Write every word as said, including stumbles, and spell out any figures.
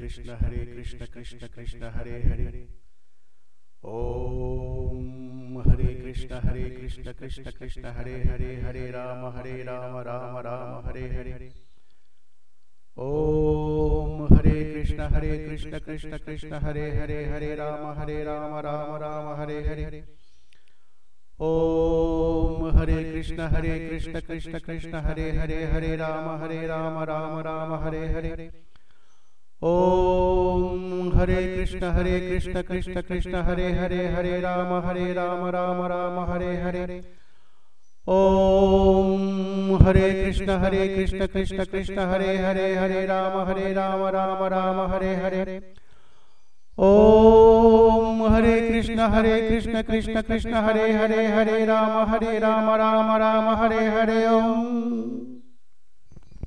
Krishna Hare Krishna Krishna Krishna Hare Hare. Om Hare Krishna Hare Krishna Krishna Krishna Hare Hare, Hare Ram Hare Ram Ram Ram Hare Hare. Om Hare Krishna Hare Krishna Krishna Krishna Hare Hare, Hare Ram Hare Ram Ram Ram Hare Hare. Om Hare Krishna Hare Krishna Krishna Krishna Hare Hare, Hare Ram Hare Ram Ram Ram Hare Hare. Om Hare Krishna Hare Krishna Krishna Krishna Hare Hare, Hare Ram Hare Ram Ram Ram Hare Hare. Om Hare Krishna Hare Krishna Krishna Krishna Hare Hare, Hare Ram Hare Ram Ram Ram Hare Hare. Om Hare Krishna Hare Krishna Krishna Krishna Hare Hare, Hare Ram Hare Ram Ram Ram Hare Hare. Om